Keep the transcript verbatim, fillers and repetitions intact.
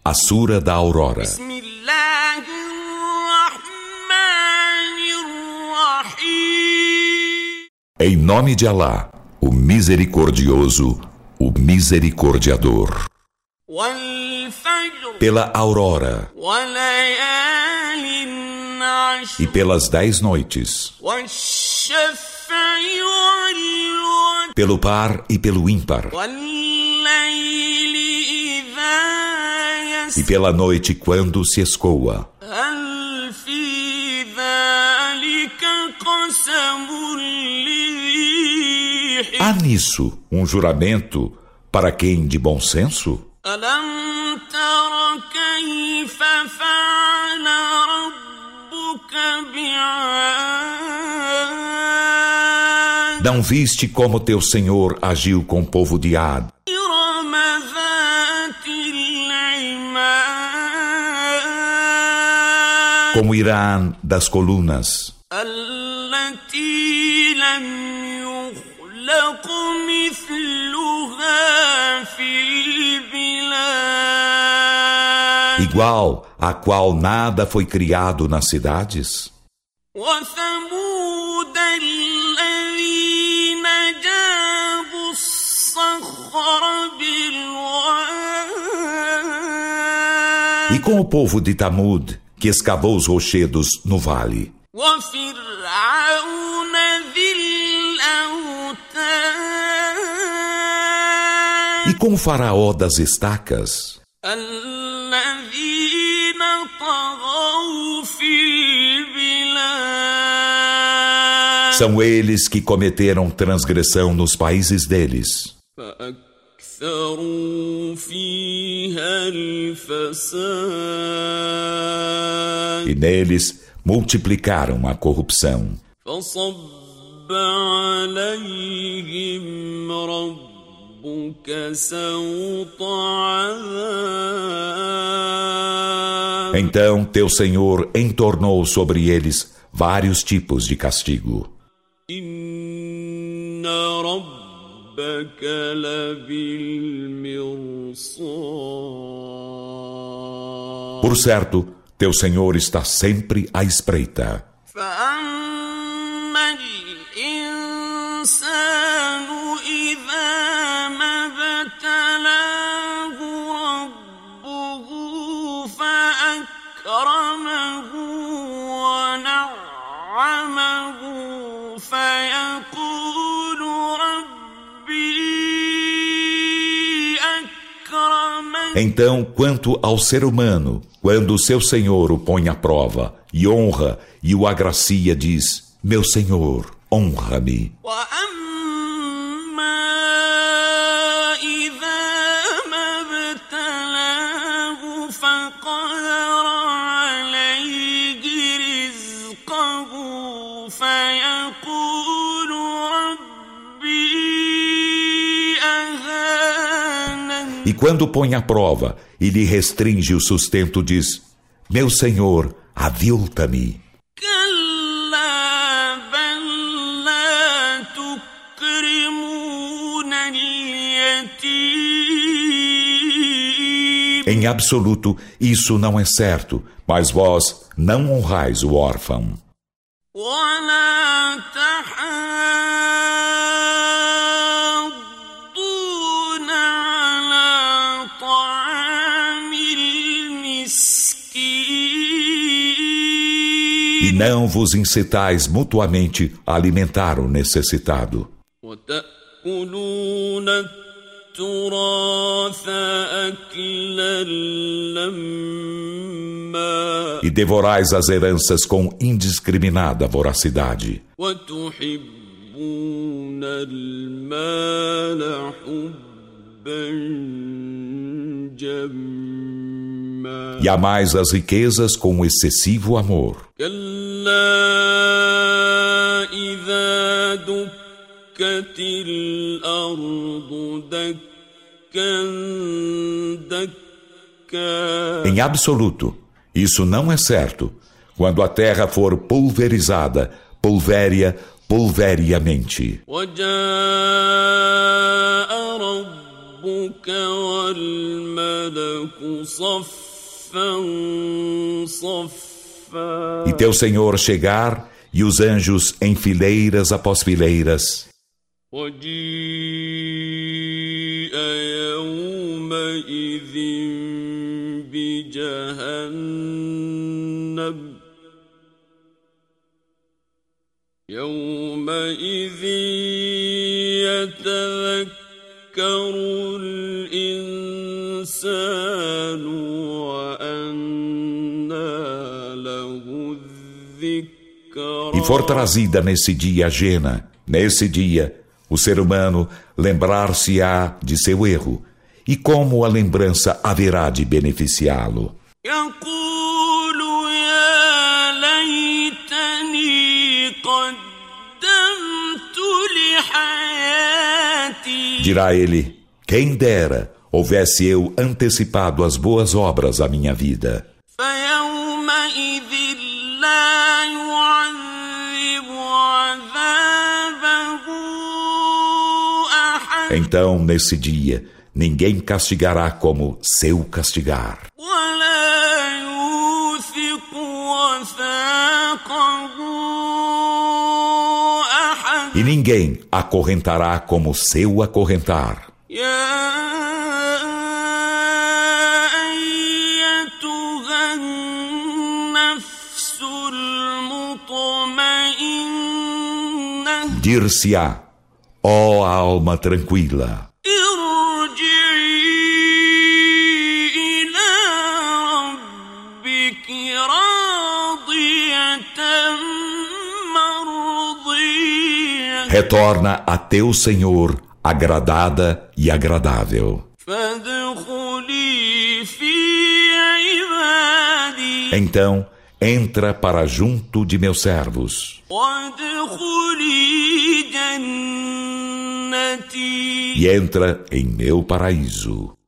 A Sura da Aurora. Em nome de Alá, o Misericordioso, o Misericordiador. Pela aurora e pelas dez noites, pelo par e pelo ímpar, e pela noite quando se escoa. Há nisso um juramento para quem de bom senso? Não viste como teu Senhor agiu com o povo de Ad, como Irã das colunas, igual a qual nada foi criado nas cidades? E com o povo de Tamud, que escavou os rochedos no vale? E com o faraó das estacas? São eles que cometeram transgressão nos países deles. E neles multiplicaram a corrupção. Então teu Senhor entornou sobre eles vários tipos de castigo. Por certo, teu Senhor está sempre à espreita. Então, quanto ao ser humano, quando o seu Senhor o põe à prova, e honra e o agracia, diz: meu Senhor, honra-me. E quando põe à prova e lhe restringe o sustento, diz: meu Senhor, avilta-me. Em absoluto, isso não é certo, mas vós não honrais o órfão. E não vos incitais mutuamente a alimentar o necessitado. E devorais as heranças com indiscriminada voracidade. E amais as riquezas com excessivo amor. Em absoluto, isso não é certo. Quando a terra for pulverizada, pulvéria pulveriamente. ربك والملك صفا صفا E teu Senhor chegar e os anjos em fileiras após fileiras. وجيء يومئذ بجهنم يومئذ يتذكر الإنسان وأنى له الذكرى. E for trazida nesse dia a Jena, nesse dia, o ser humano lembrar-se-á de seu erro, e como a lembrança haverá de beneficiá-lo. Dirá ele, quem dera houvesse eu antecipado as boas obras à minha vida. Então, nesse dia, ninguém castigará como seu castigar. E ninguém acorrentará como seu acorrentar. Dir-se-á, ó alma tranquila, retorna a teu Senhor agradada e agradável. Então, entra para junto de meus servos. E entra em meu paraíso.